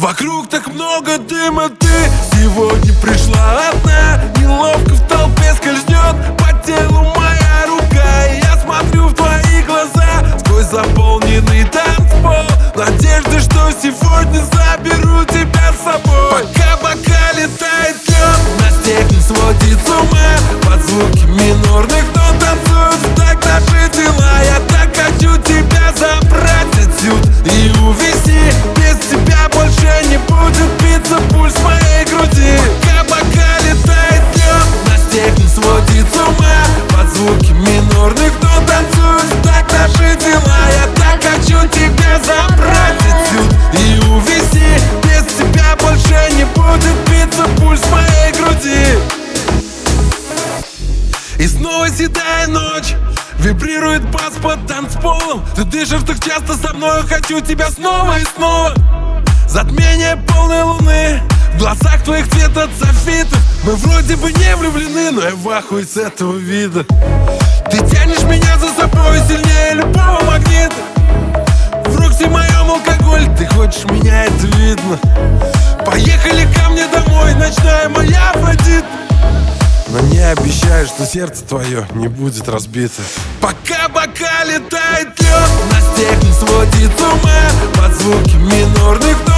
Вокруг так много дыма, ты сегодня пришла одна. Неловко в толпе скользнет по телу моя рука. И я смотрю в твои глаза сквозь заполненный танцпол. Надежда, что сегодня заберу тебя с собой. Пока бока летает лед, нас всех не сводит с ума. Под звуки минорных нот танцуют в такт наши тела. Я так хочу тебя забрать отсюда и увезти. Без тебя больше не будет биться пульс моей груди. Пока бока летает лед, нас всех не сводит с ума. Под звуки минорных нот танцуют в такт наши тела. Я так хочу тебя забрать отсюда и увезти. Без тебя больше не будет биться пульс моей груди. И снова седая ночь, вибрирует бас под танцполом. Ты дышишь так часто со мной, хочу тебя снова и снова. Затмение полной луны, в глазах твоих цвет от софитов. Мы вроде бы не влюблены, но я в ахуе с этого вида. Ты тянешь меня за собой сильнее любого магнита. В руксе моем алкоголь, ты хочешь меня, это видно. Поехали ко мне домой, ночная моя Афродита. Но не обещаю, что сердце твое не будет разбито. Пока бока летает лед, нас всех не сводит с ума. Под звуки минорных нот